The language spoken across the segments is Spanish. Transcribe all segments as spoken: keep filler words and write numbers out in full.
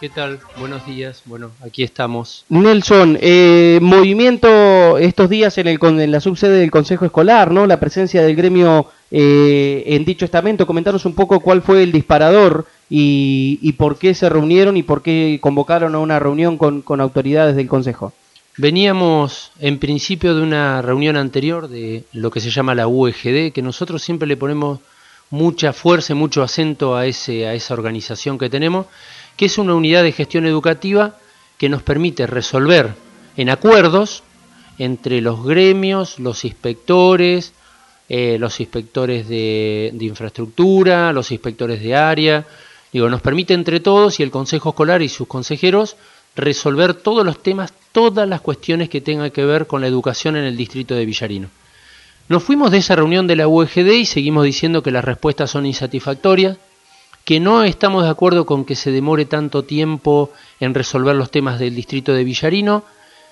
¿Qué tal? Buenos días. Bueno, aquí estamos. Nelson, eh, movimiento estos días en, el, en la subsede del Consejo Escolar, ¿no? La presencia del gremio eh, en dicho estamento. Comentaros un poco cuál fue el disparador y, y por qué se reunieron y por qué convocaron a una reunión con, con autoridades del Consejo. Veníamos en principio de una reunión anterior de lo que se llama la U E G D, que nosotros siempre le ponemos mucha fuerza y mucho acento a, ese, a esa organización que tenemos, que es una unidad de gestión educativa que nos permite resolver en acuerdos entre los gremios, los inspectores, eh, los inspectores de, de infraestructura, los inspectores de área. Digo, nos permite entre todos y el Consejo Escolar y sus consejeros resolver todos los temas, todas las cuestiones que tengan que ver con la educación en el distrito de Villarino. Nos fuimos de esa reunión de la U E G D y seguimos diciendo que las respuestas son insatisfactorias, que no estamos de acuerdo con que se demore tanto tiempo en resolver los temas del distrito de Villarino,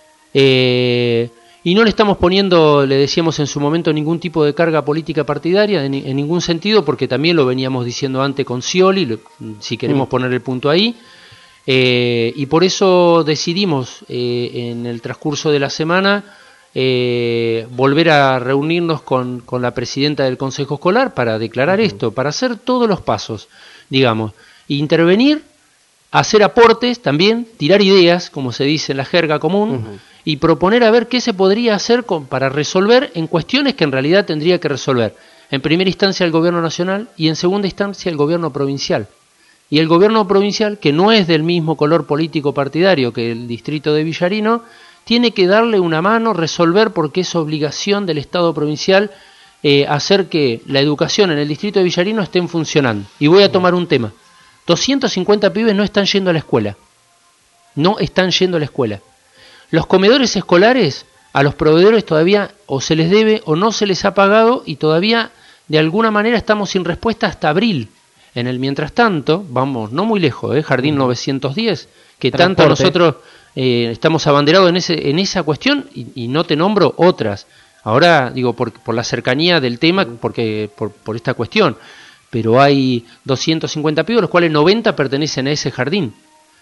eh, y no le estamos poniendo, le decíamos en su momento, ningún tipo de carga política partidaria, en, en ningún sentido, porque también lo veníamos diciendo antes con Scioli, lo, si queremos mm. poner el punto ahí, eh, y por eso decidimos eh, en el transcurso de la semana eh, volver a reunirnos con, con la presidenta del Consejo Escolar para declarar uh-huh. esto, para hacer todos los pasos, digamos, intervenir, hacer aportes también, tirar ideas, como se dice en la jerga común, uh-huh. y proponer a ver qué se podría hacer con, para resolver en cuestiones que en realidad tendría que resolver, en primera instancia el gobierno nacional y en segunda instancia el gobierno provincial. Y el gobierno provincial, que no es del mismo color político partidario que el distrito de Villarino, tiene que darle una mano, resolver, porque es obligación del Estado provincial Eh, hacer que la educación en el distrito de Villarino estén funcionando. Y voy a tomar un tema. doscientos cincuenta pibes no están yendo a la escuela. No están yendo a la escuela. Los comedores escolares a los proveedores todavía o se les debe o no se les ha pagado y todavía de alguna manera estamos sin respuesta hasta abril. En el mientras tanto, vamos, no muy lejos, ¿eh? Jardín novecientos diez, que Transporte. tanto nosotros eh, estamos abanderados en, ese, en esa cuestión y, y no te nombro otras. Ahora, digo, por, por la cercanía del tema, porque por, por esta cuestión, pero hay doscientos cincuenta pibes, los cuales noventa pertenecen a ese jardín.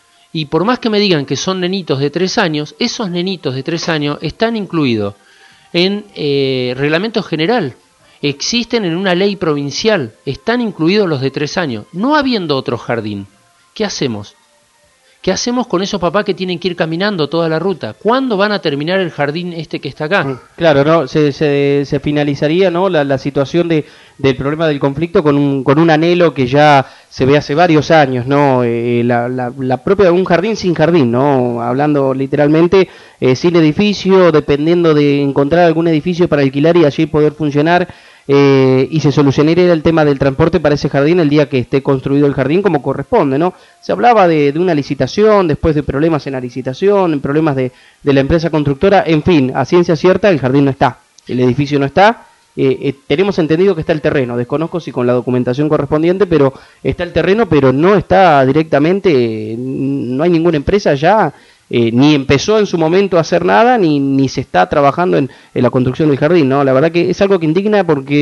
Y por más que me digan que son nenitos de tres años, esos nenitos de tres años están incluidos en eh, reglamento general, existen en una ley provincial, están incluidos los de tres años, no habiendo otro jardín. ¿Qué hacemos? ¿Qué hacemos con esos papás que tienen que ir caminando toda la ruta? ¿Cuándo van a terminar el jardín este que está acá? Claro, no, se, se, se finalizaría, ¿no? la, la situación de, del problema del conflicto con un, con un anhelo que ya se ve hace varios años, ¿no? Eh, la, la, la propia un jardín sin jardín, ¿no? Hablando literalmente, eh, sin edificio, dependiendo de encontrar algún edificio para alquilar y allí poder funcionar. Eh, y se solucionaría el tema del transporte para ese jardín el día que esté construido el jardín como corresponde, ¿no? Se hablaba de, de una licitación, después de problemas en la licitación, problemas de, de la empresa constructora, en fin, a ciencia cierta el jardín no está, el edificio no está, eh, eh, tenemos entendido que está el terreno, desconozco si con la documentación correspondiente, pero está el terreno, pero no está directamente, no hay ninguna empresa ya. Eh, ni empezó en su momento a hacer nada, ni, ni se está trabajando en, en la construcción del jardín, ¿no? La verdad que es algo que indigna porque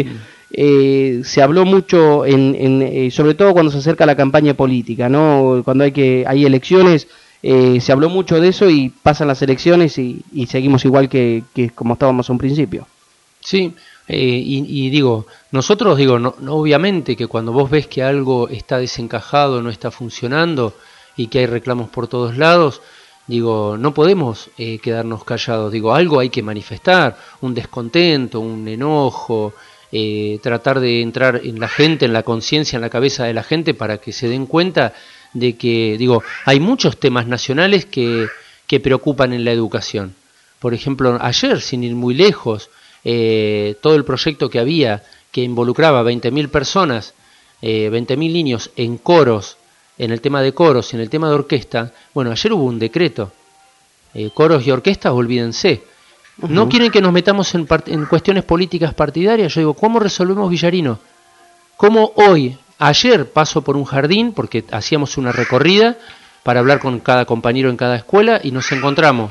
eh, se habló mucho, en, en, eh, sobre todo cuando se acerca la campaña política, ¿no? Cuando hay que hay elecciones, eh, se habló mucho de eso y pasan las elecciones y, y seguimos igual que, que como estábamos a un principio. Sí, eh, y, y digo, nosotros digo, no, no, obviamente que cuando vos ves que algo está desencajado, no está funcionando y que hay reclamos por todos lados, digo, no podemos eh, quedarnos callados, digo, algo hay que manifestar, un descontento, un enojo, eh, tratar de entrar en la gente, en la conciencia, en la cabeza de la gente para que se den cuenta de que, digo, hay muchos temas nacionales que, que preocupan en la educación. Por ejemplo, ayer, sin ir muy lejos, eh, todo el proyecto que había, que involucraba veinte mil personas, eh, veinte mil niños en coros, en el tema de coros, en el tema de orquesta, bueno, ayer hubo un decreto, eh, coros y orquestas, olvídense, uh-huh. no quieren que nos metamos en, part- en cuestiones políticas partidarias. Yo digo, ¿cómo resolvemos Villarino? ¿Cómo hoy, ayer paso por un jardín, porque hacíamos una recorrida para hablar con cada compañero en cada escuela y nos encontramos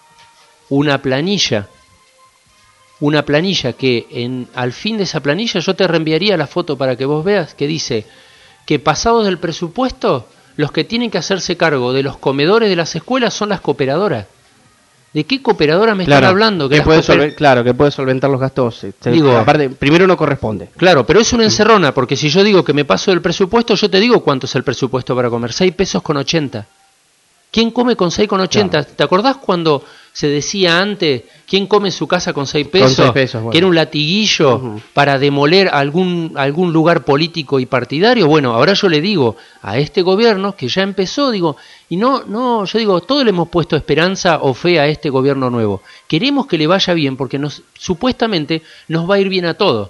una planilla, una planilla que en, al fin de esa planilla yo te reenviaría la foto para que vos veas, que dice que pasados del presupuesto los que tienen que hacerse cargo de los comedores de las escuelas son las cooperadoras. ¿De qué cooperadoras me claro, están hablando? Que que las puede cooper... solver, claro, que puede solventar los gastos. Este, digo, aparte, primero no corresponde. Claro, pero es una encerrona, porque si yo digo que me paso del presupuesto, yo te digo cuánto es el presupuesto para comer. seis pesos con ochenta. ¿Quién come con seis con ochenta? Claro. ¿Te acordás cuando se decía antes, quién come en su casa con seis pesos? Con seis pesos, bueno. Que era un latiguillo uh-huh. para demoler algún, algún lugar político y partidario. Bueno, ahora yo le digo a este gobierno que ya empezó, digo, y no, no, yo digo, todos le hemos puesto esperanza o fe a este gobierno nuevo. Queremos que le vaya bien porque nos, supuestamente nos va a ir bien a todos.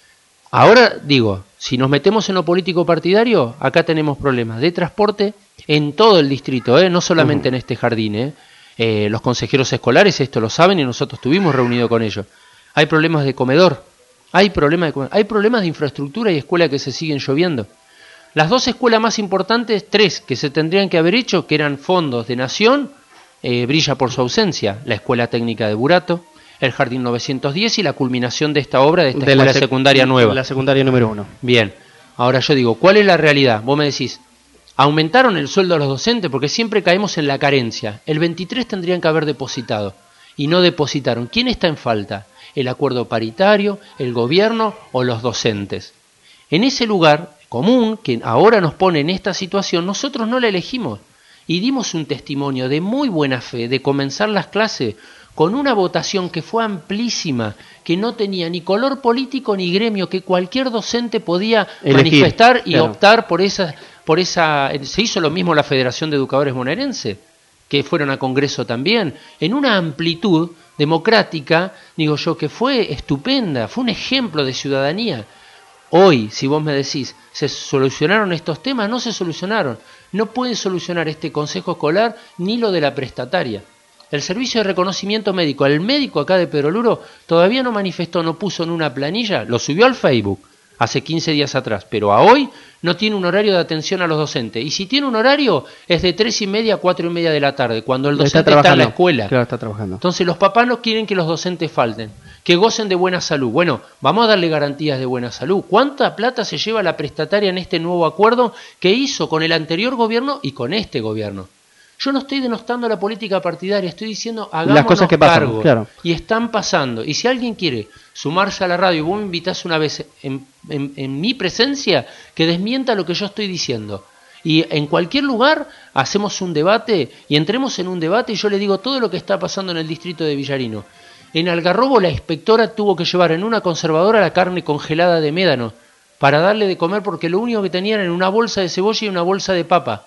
Ahora digo, si nos metemos en lo político partidario, acá tenemos problemas de transporte en todo el distrito, ¿eh? No solamente uh-huh. en este jardín. ¿eh? Eh, los consejeros escolares esto lo saben y nosotros estuvimos reunidos con ellos. Hay problemas de comedor, hay problemas de, comedor, hay problemas de infraestructura y escuela que se siguen lloviendo. Las dos escuelas más importantes, tres que se tendrían que haber hecho, que eran fondos de nación, eh, brilla por su ausencia. La Escuela Técnica de Burato, el Jardín novecientos diez y la culminación de esta obra de esta de escuela sec- secundaria nueva. La secundaria número uno. Bien, ahora yo digo, ¿cuál es la realidad? Vos me decís, ¿aumentaron el sueldo a los docentes? Porque siempre caemos en la carencia. El veintitrés tendrían que haber depositado y no depositaron. ¿Quién está en falta? ¿El acuerdo paritario, el gobierno o los docentes? En ese lugar común que ahora nos pone en esta situación, nosotros no la elegimos y dimos un testimonio de muy buena fe de comenzar las clases con una votación que fue amplísima, que no tenía ni color político ni gremio, que cualquier docente podía elegir, manifestar y claro. optar por esa, por esa... Se hizo lo mismo la Federación de Educadores Bonaerense, que fueron a Congreso también, en una amplitud democrática, digo yo, que fue estupenda, fue un ejemplo de ciudadanía. Hoy, si vos me decís, ¿se solucionaron estos temas? No se solucionaron. No puede solucionar este consejo escolar ni lo de la prestataria. El servicio de reconocimiento médico, el médico acá de Peroluro todavía no manifestó, no puso en una planilla, lo subió al Facebook hace quince días atrás, pero a hoy no tiene un horario de atención a los docentes. Y si tiene un horario, es de tres y media a cuatro y media de la tarde, cuando el docente está, está en la escuela. Claro, está trabajando. Entonces los papás no quieren que los docentes falten, que gocen de buena salud. Bueno, vamos a darle garantías de buena salud. ¿Cuánta plata se lleva la prestataria en este nuevo acuerdo que hizo con el anterior gobierno y con este gobierno? Yo no estoy denostando la política partidaria, estoy diciendo hagámonos las cosas que pasan, cargo. Claro. Y están pasando. Y si alguien quiere sumarse a la radio y vos me invitás una vez en, en, en mi presencia, que desmienta lo que yo estoy diciendo. Y en cualquier lugar hacemos un debate y entremos en un debate y yo le digo todo lo que está pasando en el distrito de Villarino. En Algarrobo la inspectora tuvo que llevar en una conservadora la carne congelada de médano para darle de comer porque lo único que tenían era una bolsa de cebolla y una bolsa de papa.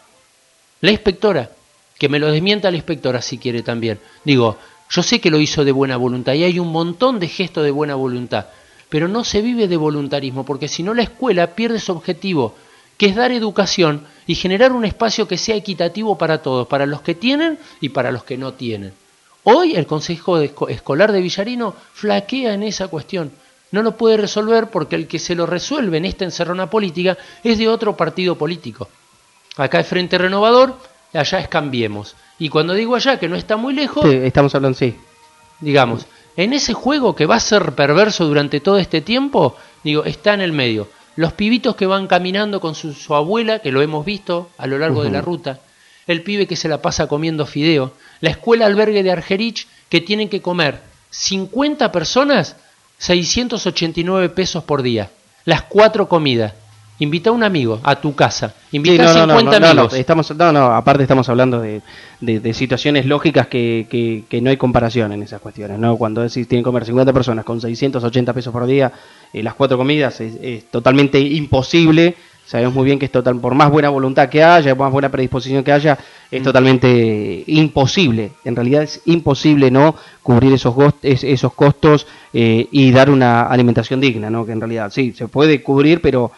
La inspectora. Que me lo desmienta la inspectora si quiere también. Digo, yo sé que lo hizo de buena voluntad y hay un montón de gestos de buena voluntad, pero no se vive de voluntarismo, porque si no la escuela pierde su objetivo, que es dar educación y generar un espacio que sea equitativo para todos, para los que tienen y para los que no tienen. Hoy el Consejo Escolar de Villarino flaquea en esa cuestión. No lo puede resolver porque el que se lo resuelve en esta encerrona política es de otro partido político. Acá es Frente Renovador, allá es Cambiemos. Y cuando digo allá, que no está muy lejos... Sí, estamos hablando, sí. Digamos, en ese juego que va a ser perverso durante todo este tiempo, digo, está en el medio. Los pibitos que van caminando con su, su abuela, que lo hemos visto a lo largo uh-huh. de la ruta. El pibe que se la pasa comiendo fideo. La escuela albergue de Argerich, que tienen que comer cincuenta personas, seiscientos ochenta y nueve pesos por día. Las cuatro comidas. Invita a un amigo a tu casa. Invita sí, no, a cincuenta no, no, amigos. No, no, estamos, no, no, aparte estamos hablando de, de, de situaciones lógicas que, que, que no hay comparación en esas cuestiones, ¿no? Cuando decís tienen que comer cincuenta personas con seiscientos ochenta pesos por día, eh, las cuatro comidas, es, es totalmente imposible. Sabemos muy bien que es total, por más buena voluntad que haya, por más buena predisposición que haya, es totalmente imposible. En realidad es imposible no cubrir esos, esos costos eh, y dar una alimentación digna, ¿no? Que en realidad sí, se puede cubrir, pero...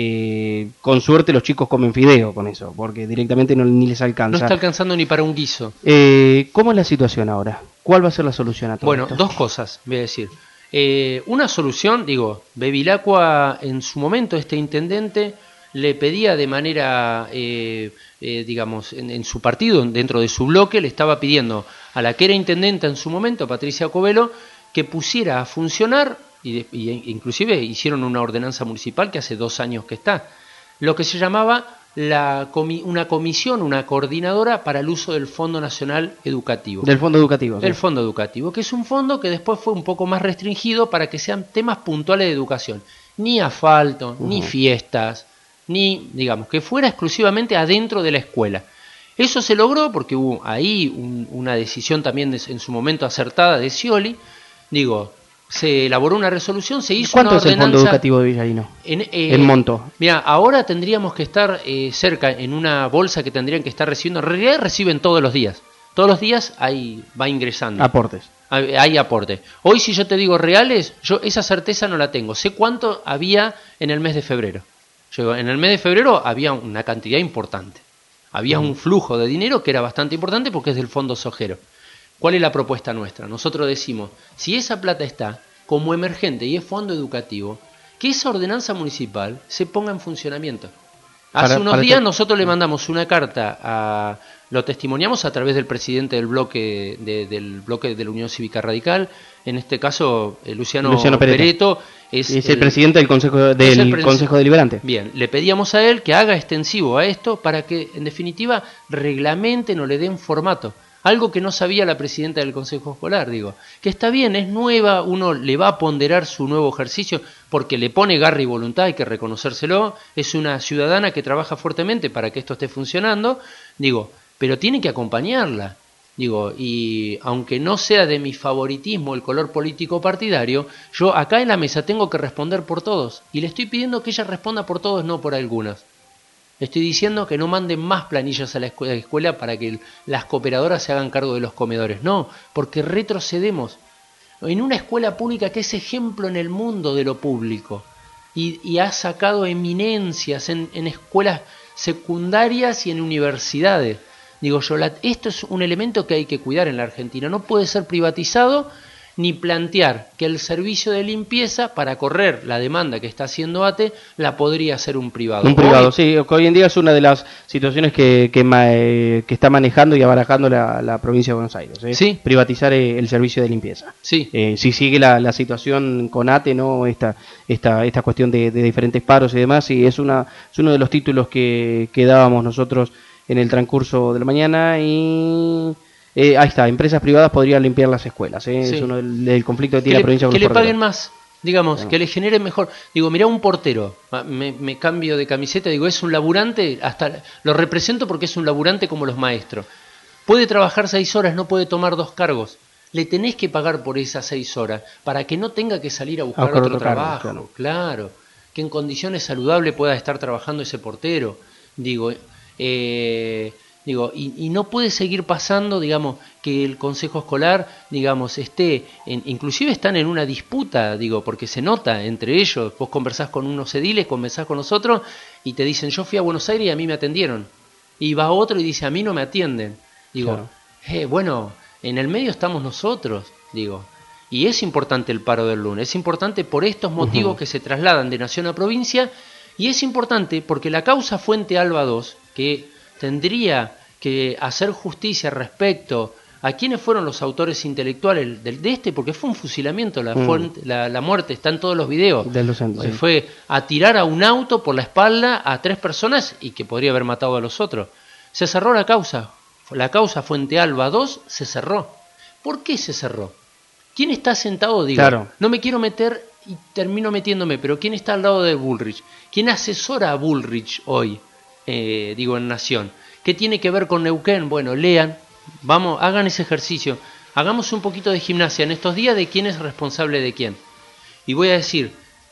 Eh, con suerte los chicos comen fideo con eso, porque directamente no, ni les alcanza. No está alcanzando ni para un guiso. Eh, ¿Cómo es la situación ahora? ¿Cuál va a ser la solución a todo bueno, esto? Bueno, dos cosas voy a decir. Eh, una solución, digo, Bevilacqua en su momento, este intendente, le pedía de manera, eh, eh, digamos, en, en su partido, dentro de su bloque, le estaba pidiendo a la que era intendenta en su momento, Patricia Covelo, que pusiera a funcionar... Y, y inclusive hicieron una ordenanza municipal que hace dos años que está, lo que se llamaba la comi una comisión, una coordinadora para el uso del Fondo Nacional Educativo. Del Fondo Educativo. Del Sí. Fondo Educativo, que es un fondo que después fue un poco más restringido para que sean temas puntuales de educación. Ni asfalto, uh-huh. ni fiestas, ni, digamos, que fuera exclusivamente adentro de la escuela. Eso se logró porque hubo ahí un, una decisión también de, en su momento acertada de Scioli. Digo, se elaboró una resolución, se hizo ¿Cuánto una es el Fondo Educativo de Villarino? En, eh, el monto. Mira, ahora tendríamos que estar eh, cerca en una bolsa que tendrían que estar recibiendo. En realidad reciben todos los días. Todos los días hay, va ingresando. Aportes. Hay, hay aporte. Hoy si yo te digo reales, yo esa certeza no la tengo. Sé cuánto había en el mes de febrero. Yo, en el mes de febrero había una cantidad importante. Había un flujo de dinero que era bastante importante porque es del Fondo Sojero. ¿Cuál es la propuesta nuestra? Nosotros decimos, si esa plata está como emergente y es fondo educativo, que esa ordenanza municipal se ponga en funcionamiento. Hace para, unos para días esto... nosotros le mandamos una carta, a, lo testimoniamos a través del presidente del bloque de, del bloque de la Unión Cívica Radical, en este caso eh, Luciano, Luciano Pereto, Pereto es, es el, el presidente del Consejo, del el Consejo Deliberante. Bien, le pedíamos a él que haga extensivo a esto para que en definitiva reglamente no le den formato. Algo que no sabía la presidenta del Consejo Escolar, digo, que está bien, es nueva, uno le va a ponderar su nuevo ejercicio porque le pone garra y voluntad, hay que reconocérselo, es una ciudadana que trabaja fuertemente para que esto esté funcionando, digo, pero tiene que acompañarla, digo, y aunque no sea de mi favoritismo el color político partidario, yo acá en la mesa tengo que responder por todos, y le estoy pidiendo que ella responda por todos, no por algunas. Estoy diciendo que no manden más planillas a la escuela para que las cooperadoras se hagan cargo de los comedores. No, porque retrocedemos. En una escuela pública que es ejemplo en el mundo de lo público y, y ha sacado eminencias en, en escuelas secundarias y en universidades. Digo yo, la, esto es un elemento que hay que cuidar en la Argentina. No puede ser privatizado ni plantear que el servicio de limpieza, para correr la demanda que está haciendo A T E, la podría hacer un privado. Un privado, hoy, sí, que hoy en día es una de las situaciones que, que, eh, que está manejando y abarajando la, la provincia de Buenos Aires. ¿eh? ¿Sí? Privatizar eh, el servicio de limpieza. Sí. Eh, si sigue la, la situación con A T E, ¿no? Esta, esta, esta cuestión de, de diferentes paros y demás, y es, una, es uno de los títulos que, que dábamos nosotros en el transcurso de la mañana y... Eh, ahí está, empresas privadas podrían limpiar las escuelas, ¿eh? Sí. Es uno del, del conflicto que tiene que la provincia le, con que los le porteros. paguen más, digamos, Bueno. que le generen mejor. Digo, mirá un portero, me, me cambio de camiseta, digo, es un laburante, hasta lo represento porque es un laburante como los maestros. Puede trabajar seis horas, no puede tomar dos cargos. Le tenés que pagar por esas seis horas para que no tenga que salir a buscar, a buscar otro, otro trabajo, cargo, claro. claro. Que en condiciones saludables pueda estar trabajando ese portero. Digo, eh... Digo, y, y no puede seguir pasando, digamos, que el consejo escolar, digamos, esté, en, inclusive están en una disputa, digo, porque se nota entre ellos, vos conversás con unos ediles, conversás con nosotros, y te dicen, yo fui a Buenos Aires y a mí me atendieron. Y va otro y dice, a mí no me atienden. Digo, claro. eh, bueno, en el medio estamos nosotros, digo. Y es importante el paro del lunes, es importante por estos motivos uh-huh. que se trasladan de nación a provincia, y es importante porque la causa Fuente Alba dos, que tendría que hacer justicia respecto a quiénes fueron los autores intelectuales de, de este, porque fue un fusilamiento, la, mm. fuente, la, la muerte, está en todos los videos. De los centros, Se sí. Fue a tirar a un auto por la espalda a tres personas y que podría haber matado a los otros. Se cerró la causa, la causa Fuente Alba dos se cerró. ¿Por qué se cerró? ¿Quién está sentado? Digo, claro. No me quiero meter y termino metiéndome, pero ¿quién está al lado de Bullrich? ¿Quién asesora a Bullrich hoy? Eh, digo, en Nación. ¿Qué tiene que ver con Neuquén? Bueno, lean, vamos, hagan ese ejercicio, hagamos un poquito de gimnasia en estos días de quién es responsable de quién. Y voy a decir,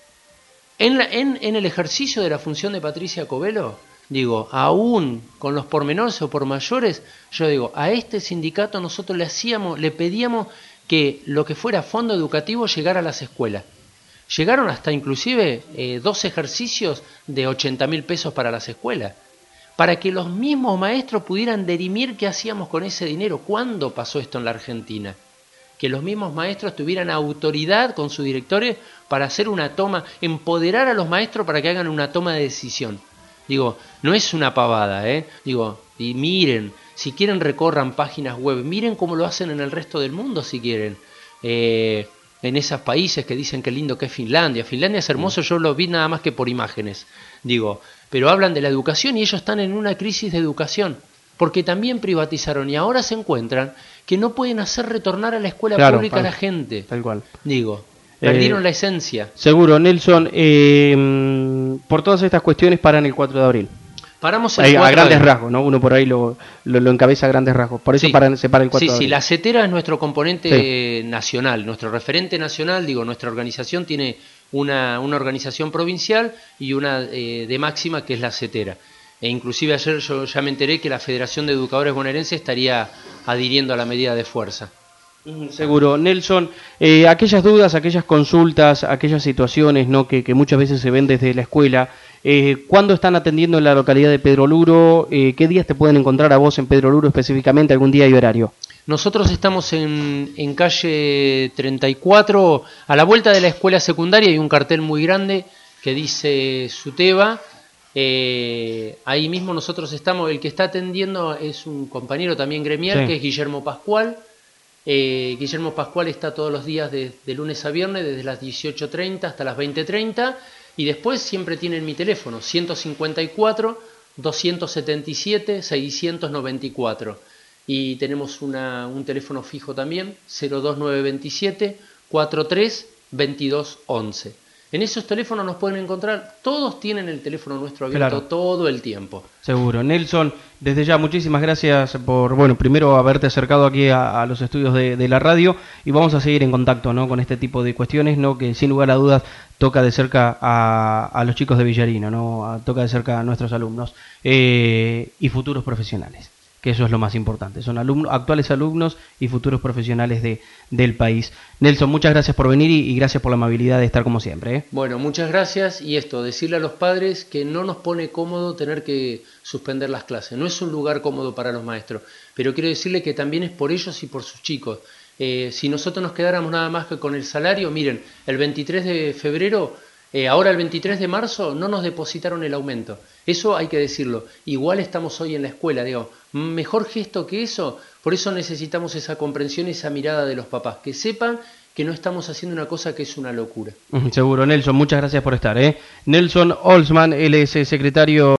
en, la, en, en el ejercicio de la función de Patricia Covelo, digo, aún con los pormenores o por mayores, yo digo, a este sindicato nosotros le hacíamos, le pedíamos que lo que fuera fondo educativo llegara a las escuelas. Llegaron hasta inclusive eh, dos ejercicios de ochenta mil pesos para las escuelas, para que los mismos maestros pudieran dirimir qué hacíamos con ese dinero. ¿Cuándo pasó esto en la Argentina? Que los mismos maestros tuvieran autoridad con sus directores para hacer una toma, empoderar a los maestros para que hagan una toma de decisión. Digo, no es una pavada, ¿eh? Digo, y miren, si quieren recorran páginas web, miren cómo lo hacen en el resto del mundo si quieren. Eh... en esos países que dicen que lindo que es Finlandia. Finlandia es hermoso, yo lo vi nada más que por imágenes, digo, pero hablan de la educación y ellos están en una crisis de educación, porque también privatizaron y ahora se encuentran que no pueden hacer retornar a la escuela claro, pública tal, a la gente. Tal cual. Digo, perdieron eh, la esencia. Seguro, Nelson, eh, por todas estas cuestiones paran el cuatro de abril. Paramos el a, cuatro a grandes de... rasgos, ¿no? Uno por ahí lo, lo, lo encabeza a grandes rasgos. Por eso sí. paran, se para el cuatro sí, de abril. Sí, la CETERA es nuestro componente sí. nacional, nuestro referente nacional. Digo, nuestra organización tiene una, una organización provincial y una eh, de máxima que es la CETERA. E inclusive ayer yo ya me enteré que la Federación de Educadores Bonaerenses estaría adhiriendo a la medida de fuerza. Seguro. Nelson, eh, aquellas dudas, aquellas consultas, aquellas situaciones, ¿no? que, que muchas veces se ven desde la escuela, eh, ¿cuándo están atendiendo en la localidad de Pedro Luro? Eh, ¿Qué días te pueden encontrar a vos en Pedro Luro específicamente, algún día y horario? Nosotros estamos en, en calle treinta y cuatro, a la vuelta de la escuela secundaria hay un cartel muy grande que dice Suteba. Eh, ahí mismo nosotros estamos, el que está atendiendo es un compañero también gremial, sí. que es Guillermo Pascual. Eh, Guillermo Pascual está todos los días de, de lunes a viernes, desde las dieciocho treinta hasta las veinte treinta, y después siempre tienen mi teléfono, ciento cincuenta y cuatro, doscientos setenta y siete, seiscientos noventa y cuatro. Y tenemos una, un teléfono fijo también, cero dos nueve veintisiete, cuarenta y tres, veintidós once. En esos teléfonos nos pueden encontrar, todos tienen el teléfono nuestro abierto claro. todo el tiempo. Seguro. Nelson, desde ya muchísimas gracias por, bueno, primero haberte acercado aquí a, a los estudios de, de la radio y vamos a seguir en contacto, ¿no? con este tipo de cuestiones, ¿no? que sin lugar a dudas toca de cerca a, a los chicos de Villarino, ¿no? A, toca de cerca a nuestros alumnos eh, y futuros profesionales, que eso es lo más importante, son alumnos, actuales alumnos y futuros profesionales de, del país. Nelson, muchas gracias por venir y, y gracias por la amabilidad de estar como siempre. ¿eh? Bueno, muchas gracias y esto, decirle a los padres que no nos pone cómodo tener que suspender las clases, no es un lugar cómodo para los maestros, pero quiero decirle que también es por ellos y por sus chicos. Eh, si nosotros nos quedáramos nada más que con el salario, miren, el veintitrés de febrero... Eh, ahora el veintitrés de marzo no nos depositaron el aumento, eso hay que decirlo, igual estamos hoy en la escuela, digo, mejor gesto que eso, por eso necesitamos esa comprensión, esa mirada de los papás, que sepan que no estamos haciendo una cosa que es una locura. Seguro, Nelson, muchas gracias por estar. ¿eh? Nelson Olsman, él es secretario